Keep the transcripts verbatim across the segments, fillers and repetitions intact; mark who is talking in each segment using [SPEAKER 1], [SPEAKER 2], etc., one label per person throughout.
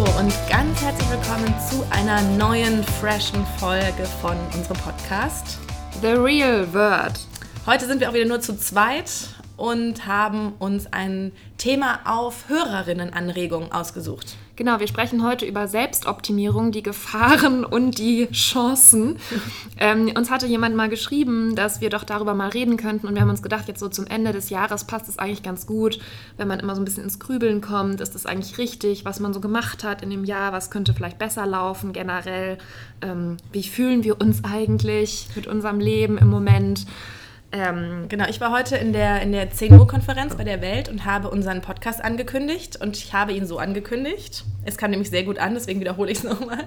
[SPEAKER 1] Hallo und ganz herzlich willkommen zu einer neuen, freshen Folge von unserem Podcast
[SPEAKER 2] The Real Word.
[SPEAKER 1] Heute sind wir auch wieder nur zu zweit und haben uns ein Thema auf Hörerinnenanregungen ausgesucht.
[SPEAKER 2] Genau, wir sprechen heute über Selbstoptimierung, die Gefahren und die Chancen. ähm, uns hatte jemand mal geschrieben, dass wir doch darüber mal reden könnten und wir haben uns gedacht, jetzt so zum Ende des Jahres passt es eigentlich ganz gut, wenn man immer so ein bisschen ins Grübeln kommt, ist das eigentlich richtig, was man so gemacht hat in dem Jahr, was könnte vielleicht besser laufen generell, ähm, wie fühlen wir uns eigentlich mit unserem Leben im Moment.
[SPEAKER 1] Ähm, genau, ich war heute in der, in der zehn Uhr Konferenz bei der Welt und habe unseren Podcast angekündigt und ich habe ihn so angekündigt. Es kam nämlich sehr gut an, deswegen wiederhole ich es nochmal.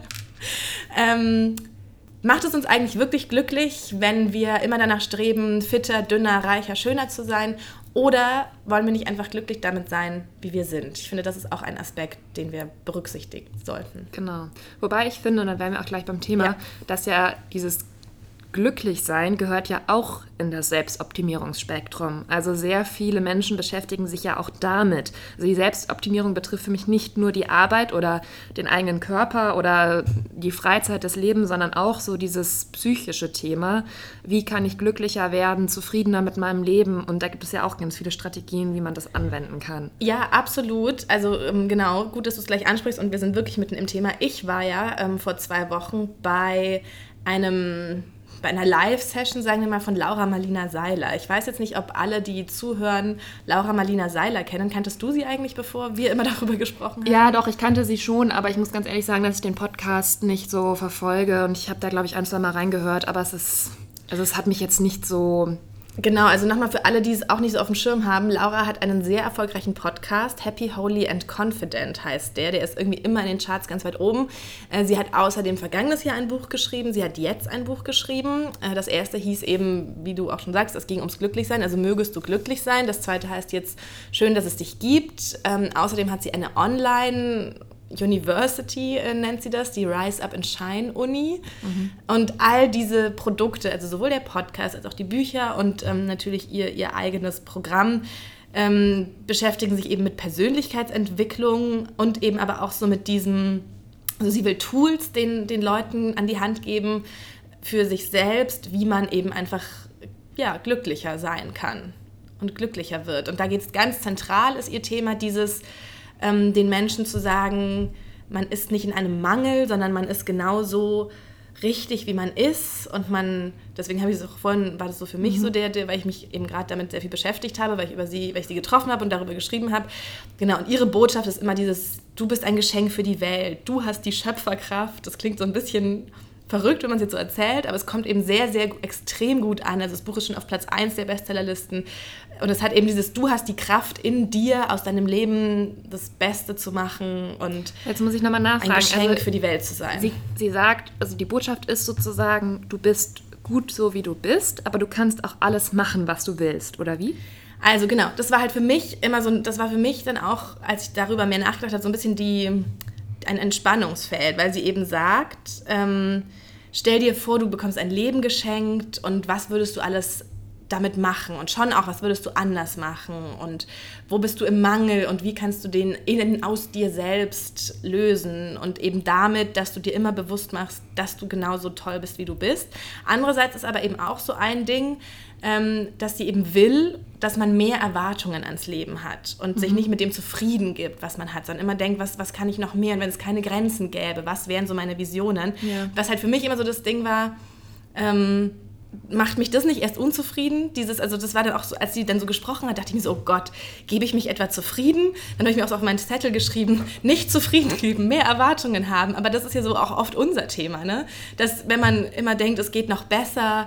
[SPEAKER 1] Ähm, macht es uns eigentlich wirklich glücklich, wenn wir immer danach streben, fitter, dünner, reicher, schöner zu sein? Oder wollen wir nicht einfach glücklich damit sein, wie wir sind? Ich finde, das ist auch ein Aspekt, den wir berücksichtigen sollten.
[SPEAKER 2] Genau. Wobei ich finde, und dann wären wir auch gleich beim Thema, ja. dass ja dieses Glücklich sein gehört ja auch in das Selbstoptimierungsspektrum. Also sehr viele Menschen beschäftigen sich ja auch damit. Also die Selbstoptimierung betrifft für mich nicht nur die Arbeit oder den eigenen Körper oder die Freizeit des Lebens, sondern auch so dieses psychische Thema. Wie kann ich glücklicher werden, zufriedener mit meinem Leben? Und da gibt es ja auch ganz viele Strategien, wie man das anwenden kann.
[SPEAKER 1] Ja, absolut. Also genau, gut, dass du es gleich ansprichst und wir sind wirklich mitten im Thema. Ich war ja ähm, vor zwei Wochen bei einem... bei einer Live-Session, sagen wir mal, von Laura Marlina Seiler. Ich weiß jetzt nicht, ob alle, die zuhören, Laura Marlina Seiler kennen. Kanntest du sie eigentlich, bevor wir immer darüber gesprochen haben?
[SPEAKER 2] Ja, doch, ich kannte sie schon, aber ich muss ganz ehrlich sagen, dass ich den Podcast nicht so verfolge und ich habe da, glaube ich, ein, zwei Mal reingehört, aber es ist, also es hat mich jetzt nicht so...
[SPEAKER 1] Genau, also nochmal für alle, die es auch nicht so auf dem Schirm haben, Laura hat einen sehr erfolgreichen Podcast, Happy, Holy and Confident heißt der, der ist irgendwie immer in den Charts ganz weit oben. Sie hat außerdem vergangenes Jahr ein Buch geschrieben, sie hat jetzt ein Buch geschrieben. Das erste hieß eben, wie du auch schon sagst, es ging ums Glücklichsein, also mögest du glücklich sein. Das zweite heißt jetzt, schön, dass es dich gibt. Ähm, außerdem hat sie eine Online- University äh, nennt sie das, die Rise Up and Shine Uni. Mhm. Und all diese Produkte, also sowohl der Podcast als auch die Bücher und ähm, natürlich ihr, ihr eigenes Programm, ähm, beschäftigen sich eben mit Persönlichkeitsentwicklung und eben aber auch so mit diesem, also sie will Tools den, den Leuten an die Hand geben für sich selbst, wie man eben einfach ja, glücklicher sein kann und glücklicher wird. Und da geht es ganz zentral, ist ihr Thema dieses Ähm, den Menschen zu sagen, man ist nicht in einem Mangel, sondern man ist genauso richtig, wie man ist. Und man, deswegen habe ich es auch vorhin, war das so für mich mhm. so, der, der, weil ich mich eben gerade damit sehr viel beschäftigt habe, weil ich über sie, weil ich sie getroffen habe und darüber geschrieben habe. Genau, und ihre Botschaft ist immer dieses, du bist ein Geschenk für die Welt, du hast die Schöpferkraft. Das klingt so ein bisschen verrückt, wenn man es jetzt so erzählt, aber es kommt eben sehr, sehr extrem gut an. Also das Buch ist schon auf Platz eins der Bestsellerlisten. Und es hat eben dieses, du hast die Kraft in dir, aus deinem Leben das Beste zu machen und
[SPEAKER 2] jetzt muss ich nochmal nachfragen.
[SPEAKER 1] Ein Geschenk
[SPEAKER 2] also,
[SPEAKER 1] für die Welt zu sein.
[SPEAKER 2] Sie, sie sagt, also die Botschaft ist sozusagen, du bist gut so, wie du bist, aber du kannst auch alles machen, was du willst, oder wie?
[SPEAKER 1] Also genau, das war halt für mich immer so, das war für mich dann auch, als ich darüber mehr nachgedacht habe, so ein bisschen die, ein Entspannungsfeld, weil sie eben sagt, ähm, stell dir vor, du bekommst ein Leben geschenkt und was würdest du alles damit machen und schon auch, was würdest du anders machen und wo bist du im Mangel und wie kannst du den innen aus dir selbst lösen und eben damit, dass du dir immer bewusst machst, dass du genauso toll bist, wie du bist. Andererseits ist aber eben auch so ein Ding, ähm, dass sie eben will, dass man mehr Erwartungen ans Leben hat und mhm. sich nicht mit dem zufrieden gibt, was man hat, sondern immer denkt, was, was kann ich noch mehr und wenn es keine Grenzen gäbe, was wären so meine Visionen? Ja. Was halt für mich immer so das Ding war, ähm, macht mich das nicht erst unzufrieden? Dieses, also das war dann auch so, als sie dann so gesprochen hat, dachte ich mir so, oh Gott, gebe ich mich etwa zufrieden? Dann habe ich mir auch so auf meinen Zettel geschrieben, nicht zufrieden geben, mehr Erwartungen haben. Aber das ist ja so auch oft unser Thema, ne? Dass wenn man immer denkt, es geht noch besser,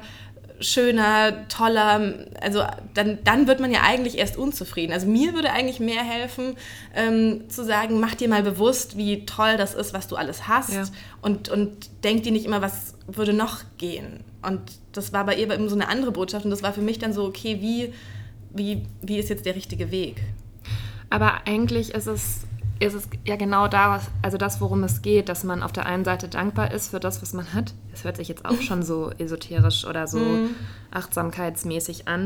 [SPEAKER 1] schöner, toller, also dann, dann wird man ja eigentlich erst unzufrieden. Also mir würde eigentlich mehr helfen, ähm, zu sagen, mach dir mal bewusst, wie toll das ist, was du alles hast ja. und, und denk dir nicht immer, was würde noch gehen. Und das war bei ihr eben so eine andere Botschaft und das war für mich dann so, okay, wie, wie, wie ist jetzt der richtige Weg?
[SPEAKER 2] Aber eigentlich ist es, ist es ja genau da, also das, worum es geht, dass man auf der einen Seite dankbar ist für das, was man hat. Das hört sich jetzt auch schon so esoterisch oder so mhm. achtsamkeitsmäßig an.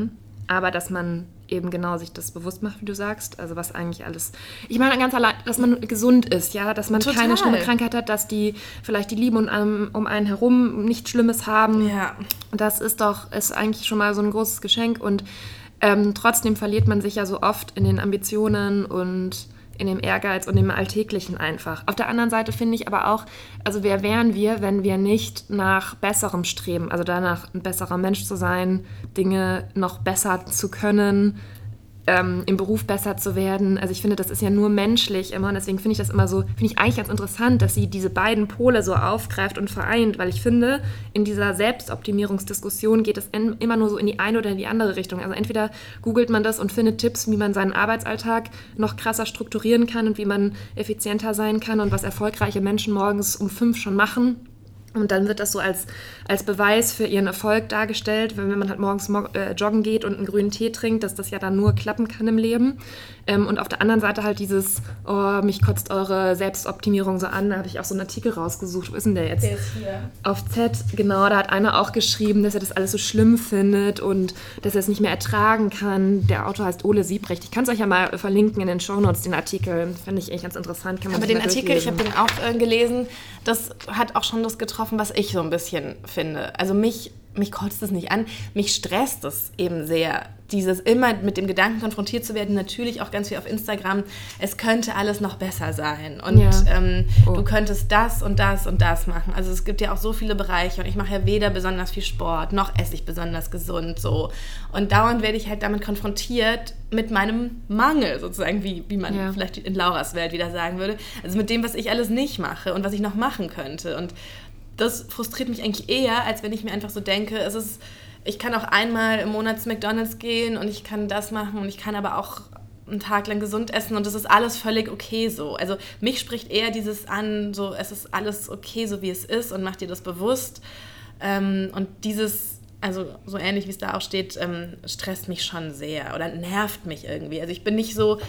[SPEAKER 2] aber dass man eben genau sich das bewusst macht, wie du sagst, also was eigentlich alles, ich meine ganz allein, dass man gesund ist, ja, dass man
[SPEAKER 1] Total.
[SPEAKER 2] keine schlimme Krankheit hat, dass die vielleicht die Lieben um, einen- um einen herum nichts Schlimmes haben.
[SPEAKER 1] Ja.
[SPEAKER 2] Das ist doch, ist eigentlich schon mal so ein großes Geschenk und ähm, trotzdem verliert man sich ja so oft in den Ambitionen und in dem Ehrgeiz und dem Alltäglichen einfach. Auf der anderen Seite finde ich aber auch, also wer wären wir, wenn wir nicht nach Besserem streben, also danach ein besserer Mensch zu sein, Dinge noch besser zu können, ähm, im Beruf besser zu werden. Also ich finde, das ist ja nur menschlich immer und deswegen finde ich das immer so, finde ich eigentlich ganz interessant, dass sie diese beiden Pole so aufgreift und vereint, weil ich finde, in dieser Selbstoptimierungsdiskussion geht es in, immer nur so in die eine oder in die andere Richtung. Also entweder googelt man das und findet Tipps, wie man seinen Arbeitsalltag noch krasser strukturieren kann und wie man effizienter sein kann und was erfolgreiche Menschen morgens um fünf schon machen. Und dann wird das so als, als Beweis für ihren Erfolg dargestellt, wenn man halt morgens mo- äh, joggen geht und einen grünen Tee trinkt, dass das ja dann nur klappen kann im Leben. Ähm, und auf der anderen Seite halt dieses, oh, mich kotzt eure Selbstoptimierung so an. Da habe ich auch so einen Artikel rausgesucht. Wo ist denn der jetzt?
[SPEAKER 1] Der ist hier.
[SPEAKER 2] Auf Z, genau, da hat einer auch geschrieben, dass er das alles so schlimm findet und dass er es nicht mehr ertragen kann. Der Autor heißt Ole Siebrecht. Ich kann es euch ja mal verlinken in den Shownotes, den Artikel. Finde ich echt ganz interessant. Kann man
[SPEAKER 1] Aber
[SPEAKER 2] sich
[SPEAKER 1] den
[SPEAKER 2] mal
[SPEAKER 1] Artikel, ich
[SPEAKER 2] durchlesen.
[SPEAKER 1] habe den auch äh, gelesen, das hat auch schon das getroffen, was ich so ein bisschen finde. Also mich, mich kotzt es nicht an, mich stresst es eben sehr, dieses immer mit dem Gedanken konfrontiert zu werden, natürlich auch ganz viel auf Instagram, es könnte alles noch besser sein und
[SPEAKER 2] Ja.
[SPEAKER 1] ähm,
[SPEAKER 2] Oh.
[SPEAKER 1] du könntest das und das und das machen. Also es gibt ja auch so viele Bereiche und ich mache ja weder besonders viel Sport, noch esse ich besonders gesund so. Und dauernd werde ich halt damit konfrontiert mit meinem Mangel sozusagen, wie, wie man
[SPEAKER 2] Ja.
[SPEAKER 1] vielleicht in Lauras Welt wieder sagen würde. Also mit dem, was ich alles nicht mache und was ich noch machen könnte. Und das frustriert mich eigentlich eher, als wenn ich mir einfach so denke, es ist, ich kann auch einmal im Monat zu McDonald's gehen und ich kann das machen und ich kann aber auch einen Tag lang gesund essen und das ist alles völlig okay so. Also mich spricht eher dieses an, so es ist alles okay, so wie es ist und mach dir das bewusst. Ähm, und dieses, also so ähnlich wie es da auch steht, ähm, stresst mich schon sehr oder nervt mich irgendwie. Also ich bin nicht so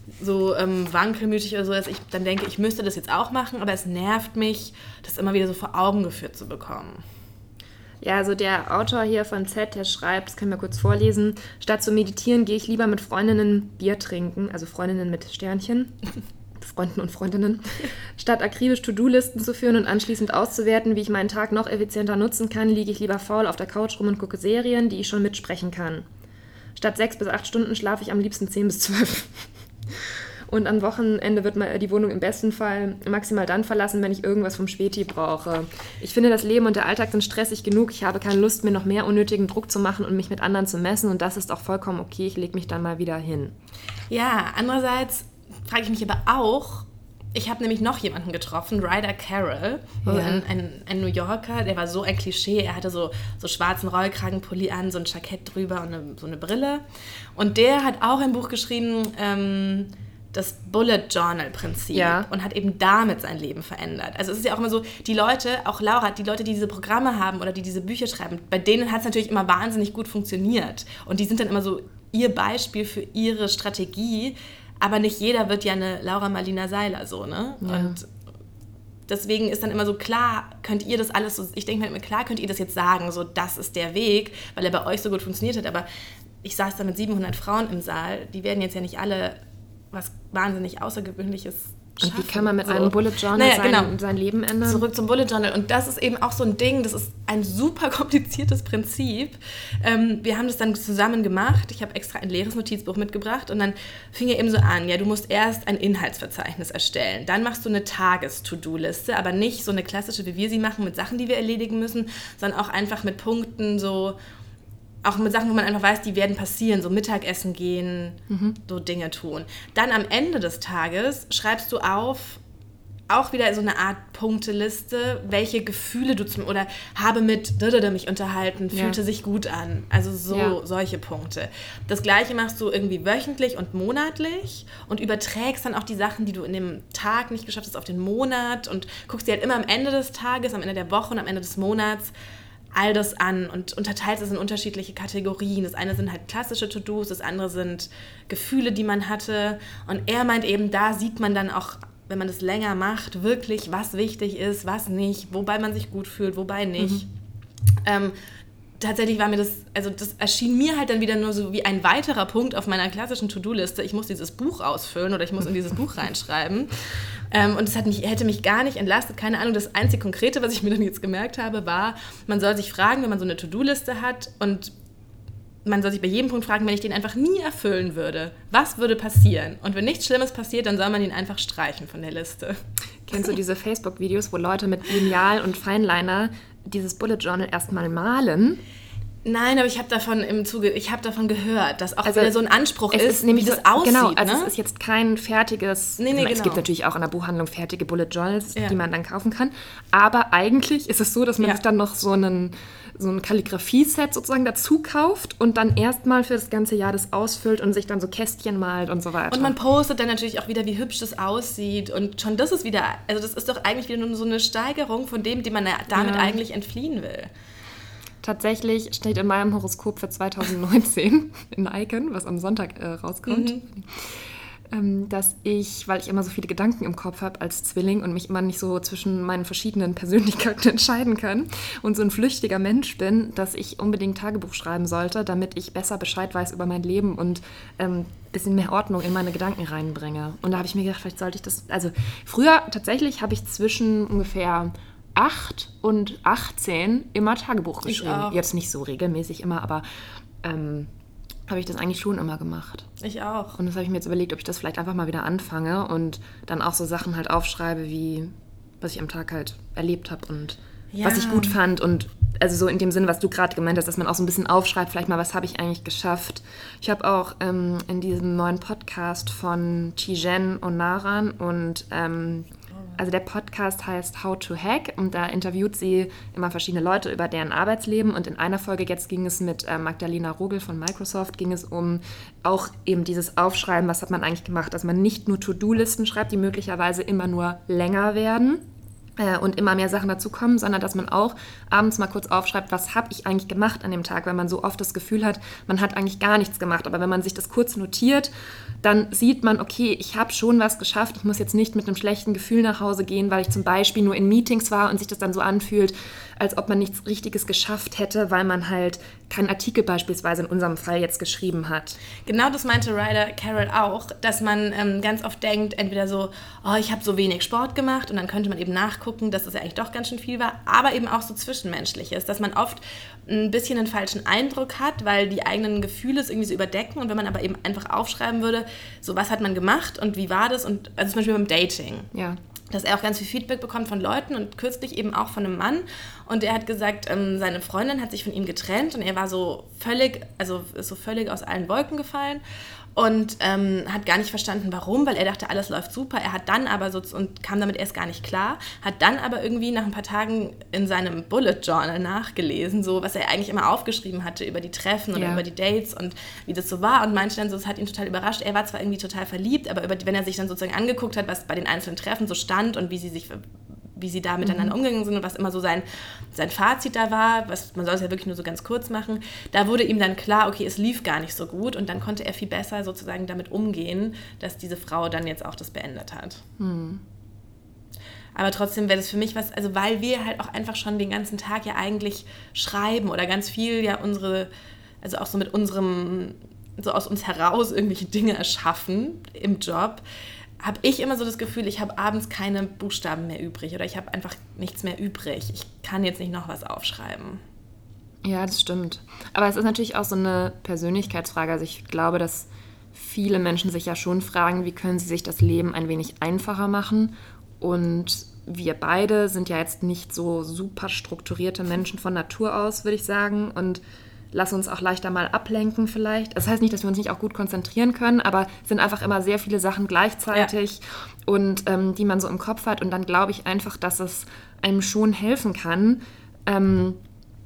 [SPEAKER 1] so ähm, wankelmütig oder so, dass ich dann denke, ich müsste das jetzt auch machen, aber es nervt mich, das immer wieder so vor Augen geführt zu bekommen.
[SPEAKER 2] Ja, also der Autor hier von Z, der schreibt, das können wir kurz vorlesen, statt zu meditieren gehe ich lieber mit Freundinnen Bier trinken, also Freundinnen mit Sternchen, Freunden und Freundinnen, statt akribisch To-Do-Listen zu führen und anschließend auszuwerten, wie ich meinen Tag noch effizienter nutzen kann, liege ich lieber faul auf der Couch rum und gucke Serien, die ich schon mitsprechen kann. Statt sechs bis acht Stunden schlafe ich am liebsten zehn bis zwölf. Und am Wochenende wird mal die Wohnung im besten Fall maximal dann verlassen, wenn ich irgendwas vom Späti brauche. Ich finde, das Leben und der Alltag sind stressig genug. Ich habe keine Lust, mir noch mehr unnötigen Druck zu machen und mich mit anderen zu messen. Und das ist auch vollkommen okay. Ich lege mich dann mal wieder hin.
[SPEAKER 1] Ja, andererseits frage ich mich aber auch, ich habe nämlich noch jemanden getroffen, Ryder Carroll,
[SPEAKER 2] Ja.
[SPEAKER 1] ein, ein, ein New Yorker, der war so ein Klischee, er hatte so, so schwarzen Rollkragenpulli an, so ein Jackett drüber und eine, so eine Brille. Und der hat auch ein Buch geschrieben, ähm, das Bullet Journal Prinzip,
[SPEAKER 2] Ja.
[SPEAKER 1] und hat eben damit sein Leben verändert. Also es ist ja auch immer so, die Leute, auch Laura, die Leute, die diese Programme haben oder die diese Bücher schreiben, bei denen hat es natürlich immer wahnsinnig gut funktioniert. Und die sind dann immer so ihr Beispiel für ihre Strategie, aber nicht jeder wird ja eine Laura Marlina Seiler so, ne?
[SPEAKER 2] Ja.
[SPEAKER 1] Und deswegen ist dann immer so, klar, könnt ihr das alles so, ich denke mir immer, klar könnt ihr das jetzt sagen, so das ist der Weg, weil er bei euch so gut funktioniert hat, aber ich saß da mit siebenhundert Frauen im Saal, die werden jetzt ja nicht alle was wahnsinnig Außergewöhnliches schaffen.
[SPEAKER 2] Und wie kann man mit
[SPEAKER 1] so.
[SPEAKER 2] einem Bullet Journal
[SPEAKER 1] naja,
[SPEAKER 2] sein,
[SPEAKER 1] genau.
[SPEAKER 2] sein Leben ändern?
[SPEAKER 1] Zurück zum Bullet Journal. Und das ist eben auch so ein Ding, das ist ein super kompliziertes Prinzip. Ähm, wir haben das dann zusammen gemacht. Ich habe extra ein leeres Notizbuch mitgebracht und dann fing er eben so an, ja, du musst erst ein Inhaltsverzeichnis erstellen. Dann machst du eine Tages-To-Do-Liste, aber nicht so eine klassische, wie wir sie machen, mit Sachen, die wir erledigen müssen, sondern auch einfach mit Punkten, so auch mit Sachen, wo man einfach weiß, die werden passieren, so Mittagessen gehen, mhm. so Dinge tun. Dann am Ende des Tages schreibst du auf, auch wieder so eine Art Punkteliste, welche Gefühle du zum, oder habe mit mich unterhalten, fühlte
[SPEAKER 2] ja.
[SPEAKER 1] sich gut an. Also so
[SPEAKER 2] ja.
[SPEAKER 1] solche Punkte. Das Gleiche machst du irgendwie wöchentlich und monatlich und überträgst dann auch die Sachen, die du in dem Tag nicht geschafft hast, auf den Monat und guckst dir halt immer am Ende des Tages, am Ende der Woche und am Ende des Monats all das an und unterteilst es in unterschiedliche Kategorien. Das eine sind halt klassische To-Dos, das andere sind Gefühle, die man hatte. Und er meint eben, da sieht man dann auch, wenn man das länger macht, wirklich, was wichtig ist, was nicht, wobei man sich gut fühlt, wobei nicht. Mhm. Ähm, tatsächlich war mir das, also das erschien mir halt dann wieder nur so wie ein weiterer Punkt auf meiner klassischen To-Do-Liste. Ich muss dieses Buch ausfüllen oder ich muss in dieses Buch reinschreiben. Ähm, und es hat mich, hätte mich gar nicht entlastet, keine Ahnung. Das einzige Konkrete, was ich mir dann jetzt gemerkt habe, war, man soll sich fragen, wenn man so eine To-Do-Liste hat und man soll sich bei jedem Punkt fragen, wenn ich den einfach nie erfüllen würde, was würde passieren? Und wenn nichts Schlimmes passiert, dann soll man ihn einfach streichen von der Liste.
[SPEAKER 2] Kennst du diese Facebook-Videos, wo Leute mit Lineal und Feinliner dieses Bullet Journal erstmal malen?
[SPEAKER 1] Nein, aber ich habe davon im Zuge, ich habe davon gehört, dass auch
[SPEAKER 2] also
[SPEAKER 1] wieder so ein Anspruch
[SPEAKER 2] es
[SPEAKER 1] ist,
[SPEAKER 2] ist nämlich
[SPEAKER 1] wie das
[SPEAKER 2] so,
[SPEAKER 1] aussieht.
[SPEAKER 2] Genau, also
[SPEAKER 1] ne?
[SPEAKER 2] es ist jetzt kein fertiges,
[SPEAKER 1] nee, nee,
[SPEAKER 2] es
[SPEAKER 1] genau.
[SPEAKER 2] gibt natürlich auch in der Buchhandlung fertige Bullet Journals,
[SPEAKER 1] ja.
[SPEAKER 2] die man dann kaufen kann, aber eigentlich ist es so, dass man
[SPEAKER 1] ja.
[SPEAKER 2] sich dann noch so einen so ein Kalligrafie-Set sozusagen dazu kauft und dann erstmal für das ganze Jahr das ausfüllt und sich dann so Kästchen malt und so weiter.
[SPEAKER 1] Und man postet dann natürlich auch wieder, wie hübsch das aussieht und schon das ist wieder, also das ist doch eigentlich wieder nur so eine Steigerung von dem, dem man damit ja. eigentlich entfliehen will.
[SPEAKER 2] Tatsächlich steht in meinem Horoskop für zwanzig neunzehn in Icon, was am Sonntag äh, rauskommt, mhm. ähm, dass ich, weil ich immer so viele Gedanken im Kopf habe als Zwilling und mich immer nicht so zwischen meinen verschiedenen Persönlichkeiten entscheiden kann und so ein flüchtiger Mensch bin, dass ich unbedingt Tagebuch schreiben sollte, damit ich besser Bescheid weiß über mein Leben und ein ähm, bisschen mehr Ordnung in meine Gedanken reinbringe. Und da habe ich mir gedacht, vielleicht sollte ich das, also früher tatsächlich habe ich zwischen ungefähr acht und achtzehn immer Tagebuch geschrieben. Jetzt nicht so regelmäßig immer, aber ähm, habe ich das eigentlich schon immer gemacht.
[SPEAKER 1] Ich auch.
[SPEAKER 2] Und das habe ich mir jetzt überlegt, ob ich das vielleicht einfach mal wieder anfange und dann auch so Sachen halt aufschreibe, wie was ich am Tag halt erlebt habe und ja. was ich gut fand und also so in dem Sinn, was du gerade gemeint hast, dass man auch so ein bisschen aufschreibt, vielleicht mal, was habe ich eigentlich geschafft. Ich habe auch ähm, in diesem neuen Podcast von Tijen Onaran und ähm, also der Podcast heißt How to Hack und da interviewt sie immer verschiedene Leute über deren Arbeitsleben und in einer Folge jetzt ging es mit äh, Magdalena Rogel von Microsoft, ging es um auch eben dieses Aufschreiben, was hat man eigentlich gemacht, dass man nicht nur To-Do-Listen schreibt, die möglicherweise immer nur länger werden äh, und immer mehr Sachen dazukommen, sondern dass man auch abends mal kurz aufschreibt, was habe ich eigentlich gemacht an dem Tag, weil man so oft das Gefühl hat, man hat eigentlich gar nichts gemacht, aber wenn man sich das kurz notiert, dann sieht man, okay, ich habe schon was geschafft, ich muss jetzt nicht mit einem schlechten Gefühl nach Hause gehen, weil ich zum Beispiel nur in Meetings war und sich das dann so anfühlt, als ob man nichts Richtiges geschafft hätte, weil man halt keinen Artikel beispielsweise in unserem Fall jetzt geschrieben hat.
[SPEAKER 1] Genau das meinte Ryder Carroll auch, dass man ähm, ganz oft denkt, entweder so, oh, ich habe so wenig Sport gemacht und dann könnte man eben nachgucken, dass das ja eigentlich doch ganz schön viel war, aber eben auch so Zwischenmenschliches, dass man oft ein bisschen einen falschen Eindruck hat, weil die eigenen Gefühle es irgendwie so überdecken und wenn man aber eben einfach aufschreiben würde, so was hat man gemacht und wie war das und also zum Beispiel beim Dating.
[SPEAKER 2] Ja.
[SPEAKER 1] Dass er auch ganz viel Feedback bekommt von Leuten und kürzlich eben auch von einem Mann. Und er hat gesagt, ähm, seine Freundin hat sich von ihm getrennt und er war so völlig, also ist so völlig aus allen Wolken gefallen und ähm, hat gar nicht verstanden, warum, weil er dachte, alles läuft super. Er hat dann aber so, und kam damit erst gar nicht klar, hat dann aber irgendwie nach ein paar Tagen in seinem Bullet Journal nachgelesen, so was er eigentlich immer aufgeschrieben hatte über die Treffen oder ja. über die Dates und wie das so war und meinte dann so, es hat ihn total überrascht. Er war zwar irgendwie total verliebt, aber über, wenn er sich dann sozusagen angeguckt hat, was bei den einzelnen Treffen so stand und wie sie sich wie sie da miteinander mhm. umgegangen sind und was immer so sein, sein Fazit da war, was, man soll es ja wirklich nur so ganz kurz machen, da wurde ihm dann klar, okay, es lief gar nicht so gut und dann konnte er viel besser sozusagen damit umgehen, dass diese Frau dann jetzt auch das beendet hat. Mhm. Aber trotzdem wäre das für mich was, also weil wir halt auch einfach schon den ganzen Tag ja eigentlich schreiben oder ganz viel ja unsere, also auch so mit unserem, so aus uns heraus irgendwelche Dinge erschaffen im Job, habe ich immer so das Gefühl, ich habe abends keine Buchstaben mehr übrig oder ich habe einfach nichts mehr übrig. Ich kann jetzt nicht noch was aufschreiben.
[SPEAKER 2] Ja, das stimmt. Aber es ist natürlich auch so eine Persönlichkeitsfrage. Also ich glaube, dass viele Menschen sich ja schon fragen, wie können sie sich das Leben ein wenig einfacher machen. Und wir beide sind ja jetzt nicht so super strukturierte Menschen von Natur aus, würde ich sagen. Und lass uns auch leichter mal ablenken vielleicht. Das heißt nicht, dass wir uns nicht auch gut konzentrieren können, aber es sind einfach immer sehr viele Sachen gleichzeitig ja. und ähm, die man so im Kopf hat. Und dann glaube ich einfach, dass es einem schon helfen kann, ähm,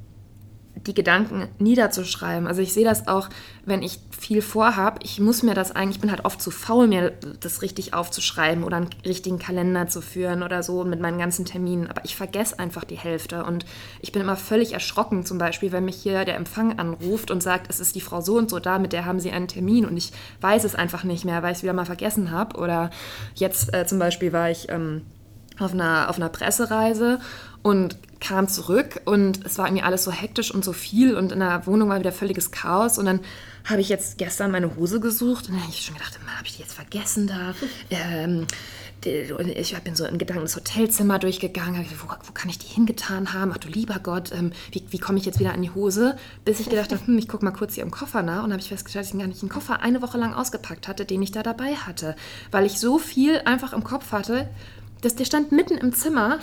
[SPEAKER 2] die Gedanken niederzuschreiben. Also ich sehe das auch, wenn ich viel vorhabe, ich muss mir das eigentlich, ich bin halt oft zu faul, mir das richtig aufzuschreiben oder einen richtigen Kalender zu führen oder so mit meinen ganzen Terminen, aber ich vergesse einfach die Hälfte und ich bin immer völlig erschrocken, zum Beispiel, wenn mich hier der Empfang anruft und sagt, es ist die Frau so und so da, mit der haben sie einen Termin und ich weiß es einfach nicht mehr, weil ich es wieder mal vergessen habe oder jetzt äh, zum Beispiel war ich ähm, auf einer, auf einer Pressereise und kam zurück und es war irgendwie alles so hektisch und so viel und in der Wohnung war wieder völliges Chaos und dann habe ich jetzt gestern meine Hose gesucht und dann habe ich schon gedacht, habe ich die jetzt vergessen da? Ähm, ich bin so in Gedanken das Hotelzimmer durchgegangen, wo, wo kann ich die hingetan haben? Ach du lieber Gott, ähm, wie, wie komme ich jetzt wieder an die Hose? Bis ich gedacht habe, hm, ich gucke mal kurz hier im Koffer nach und habe ich festgestellt, dass ich gar nicht einen Koffer eine Woche lang ausgepackt hatte, den ich da dabei hatte, weil ich so viel einfach im Kopf hatte, dass der stand mitten im Zimmer,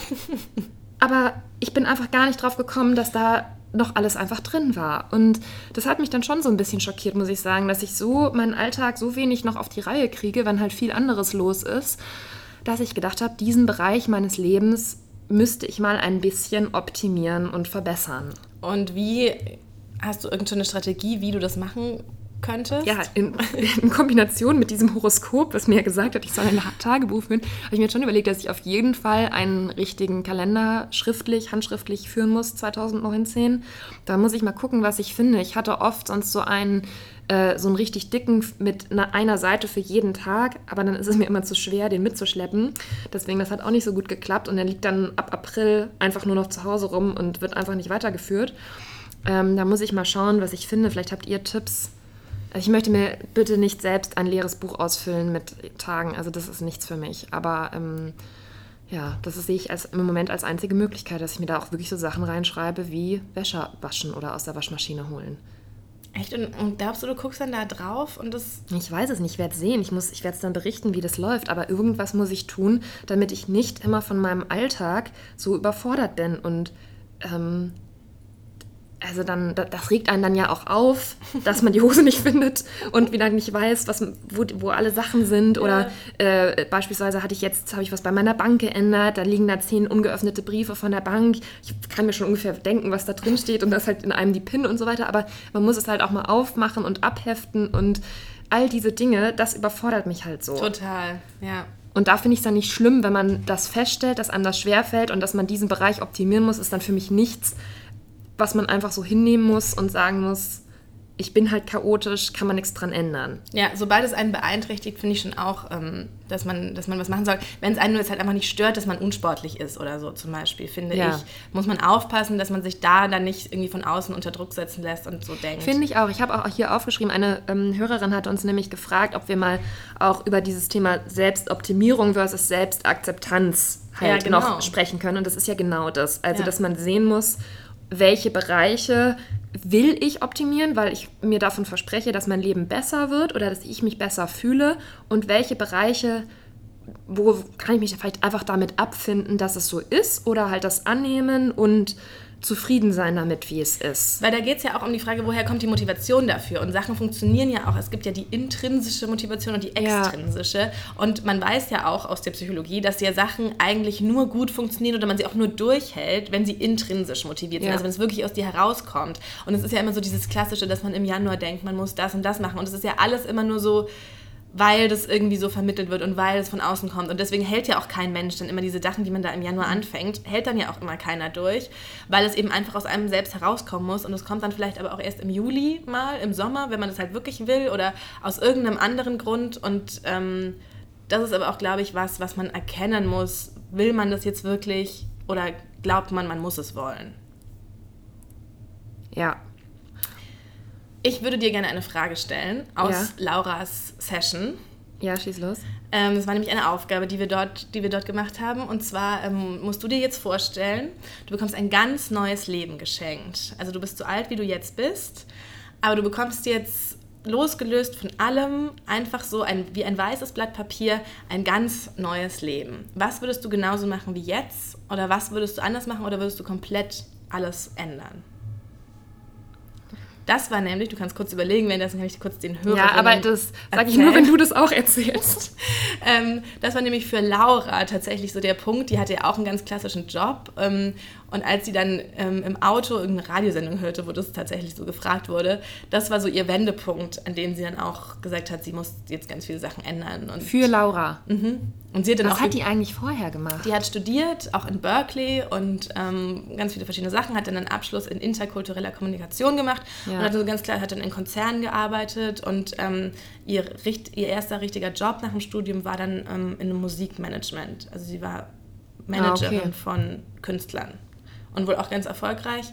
[SPEAKER 2] aber ich bin einfach gar nicht drauf gekommen, dass da noch alles einfach drin war. Und das hat mich dann schon so ein bisschen schockiert, muss ich sagen, dass ich so meinen Alltag so wenig noch auf die Reihe kriege, wenn halt viel anderes los ist, dass ich gedacht habe, diesen Bereich meines Lebens müsste ich mal ein bisschen optimieren und verbessern.
[SPEAKER 1] Und wie, hast du irgendeine Strategie, wie du das machen könntest?
[SPEAKER 2] Ja, in, in Kombination mit diesem Horoskop, was mir ja gesagt hat, ich soll ein Tagebuch führen, habe ich mir jetzt schon überlegt, dass ich auf jeden Fall einen richtigen Kalender schriftlich, handschriftlich führen muss zwanzig neunzehn. Da muss ich mal gucken, was ich finde. Ich hatte oft sonst so einen, äh, so einen richtig dicken mit einer, einer Seite für jeden Tag, aber dann ist es mir immer zu schwer, den mitzuschleppen. Deswegen, das hat auch nicht so gut geklappt und der liegt dann ab April einfach nur noch zu Hause rum und wird einfach nicht weitergeführt. Ähm, da muss ich mal schauen, was ich finde. Vielleicht habt ihr Tipps. Ich möchte mir bitte nicht selbst ein leeres Buch ausfüllen mit Tagen, also das ist nichts für mich. Aber ähm, ja, das sehe ich als, im Moment als einzige Möglichkeit, dass ich mir da auch wirklich so Sachen reinschreibe wie Wäsche waschen oder aus der Waschmaschine holen.
[SPEAKER 1] Echt? Und, und glaubst du, du guckst dann da drauf und das...
[SPEAKER 2] Ich weiß es nicht, ich werde es sehen, ich, muss, ich werde es dann berichten, wie das läuft, aber irgendwas muss ich tun, damit ich nicht immer von meinem Alltag so überfordert bin und... Ähm, Also dann, das regt einen dann ja auch auf, dass man die Hose nicht findet und wieder nicht weiß, was, wo, wo alle Sachen sind. Oder ja. äh, beispielsweise hatte ich jetzt, habe ich was bei meiner Bank geändert, da liegen da zehn ungeöffnete Briefe von der Bank. Ich kann mir schon ungefähr denken, was da drin steht und das halt in einem die PIN und so weiter. Aber man muss es halt auch mal aufmachen und abheften und all diese Dinge, das überfordert mich halt so.
[SPEAKER 1] Total, ja.
[SPEAKER 2] Und da finde ich es dann nicht schlimm, wenn man das feststellt, dass einem das schwerfällt und dass man diesen Bereich optimieren muss, ist dann für mich nichts, was man einfach so hinnehmen muss und sagen muss, ich bin halt chaotisch, kann man nichts dran ändern.
[SPEAKER 1] Ja, sobald es einen beeinträchtigt, finde ich schon auch, ähm, dass man, dass man was machen soll. Wenn es einen nur jetzt halt einfach nicht stört, dass man unsportlich ist oder so zum Beispiel, finde
[SPEAKER 2] ja.
[SPEAKER 1] ich, muss man aufpassen, dass man sich da dann nicht irgendwie von außen unter Druck setzen lässt und so denkt.
[SPEAKER 2] Finde ich auch. Ich habe auch hier aufgeschrieben, eine ähm, Hörerin hat uns nämlich gefragt, ob wir mal auch über dieses Thema Selbstoptimierung versus Selbstakzeptanz halt
[SPEAKER 1] ja, genau.
[SPEAKER 2] noch sprechen können. Und das ist ja genau das. Also,
[SPEAKER 1] ja.
[SPEAKER 2] dass man sehen muss, welche Bereiche will ich optimieren, weil ich mir davon verspreche, dass mein Leben besser wird oder dass ich mich besser fühle und welche Bereiche, wo kann ich mich vielleicht einfach damit abfinden, dass es so ist oder halt das annehmen und zufrieden sein damit, wie es ist.
[SPEAKER 1] Weil da geht es ja auch um die Frage, woher kommt die Motivation dafür? Und Sachen funktionieren ja auch. Es gibt ja die intrinsische Motivation und die extrinsische. Ja. Und man weiß ja auch aus der Psychologie, dass ja Sachen eigentlich nur gut funktionieren oder man sie auch nur durchhält, wenn sie intrinsisch motiviert sind. Ja. Also wenn es wirklich aus dir herauskommt. Und es ist ja immer so dieses Klassische, dass man im Januar denkt, man muss das und das machen. Und es ist ja alles immer nur so, weil das irgendwie so vermittelt wird und weil es von außen kommt. Und deswegen hält ja auch kein Mensch dann immer diese Sachen, die man da im Januar anfängt, hält dann ja auch immer keiner durch, weil es eben einfach aus einem selbst herauskommen muss. Und es kommt dann vielleicht aber auch erst im Juli mal, im Sommer, wenn man das halt wirklich will oder aus irgendeinem anderen Grund. Und ähm, das ist aber auch, glaube ich, was, was man erkennen muss. Will man das jetzt wirklich oder glaubt man, man muss es wollen?
[SPEAKER 2] Ja.
[SPEAKER 1] Ich würde dir gerne eine Frage stellen aus
[SPEAKER 2] ja.
[SPEAKER 1] Lauras Session.
[SPEAKER 2] Ja, schieß los.
[SPEAKER 1] Ähm, das war nämlich eine Aufgabe, die wir dort, die wir dort gemacht haben. Und zwar ähm, musst du dir jetzt vorstellen, du bekommst ein ganz neues Leben geschenkt. Also du bist so alt, wie du jetzt bist, aber du bekommst jetzt losgelöst von allem einfach so ein, wie ein weißes Blatt Papier ein ganz neues Leben. Was würdest du genauso machen wie jetzt? Oder was würdest du anders machen? Oder würdest du komplett alles ändern? Das war nämlich, du kannst kurz überlegen, wenn das kann ich kurz den Hörer.
[SPEAKER 2] Ja, aber das sage ich nur, wenn du das auch erzählst.
[SPEAKER 1] ähm, das war nämlich für Laura tatsächlich so der Punkt. Die hatte ja auch einen ganz klassischen Job. Ähm, und als sie dann ähm, im Auto irgendeine Radiosendung hörte, wo das tatsächlich so gefragt wurde, das war so ihr Wendepunkt, an dem sie dann auch gesagt hat, sie muss jetzt ganz viele Sachen ändern. Und
[SPEAKER 2] für Laura?
[SPEAKER 1] Mhm. Und sie hat dann
[SPEAKER 2] Was
[SPEAKER 1] auch
[SPEAKER 2] hat die eigentlich vorher gemacht?
[SPEAKER 1] Die hat studiert, auch in Berkeley und ähm, ganz viele verschiedene Sachen, hat dann einen Abschluss in interkultureller Kommunikation gemacht ja. und hat so ganz klar, hat dann in Konzernen gearbeitet und ähm, ihr, ihr erster richtiger Job nach dem Studium war dann ähm, in einem Musikmanagement. Also sie war Managerin
[SPEAKER 2] ah, okay.
[SPEAKER 1] von Künstlern und wohl auch ganz erfolgreich.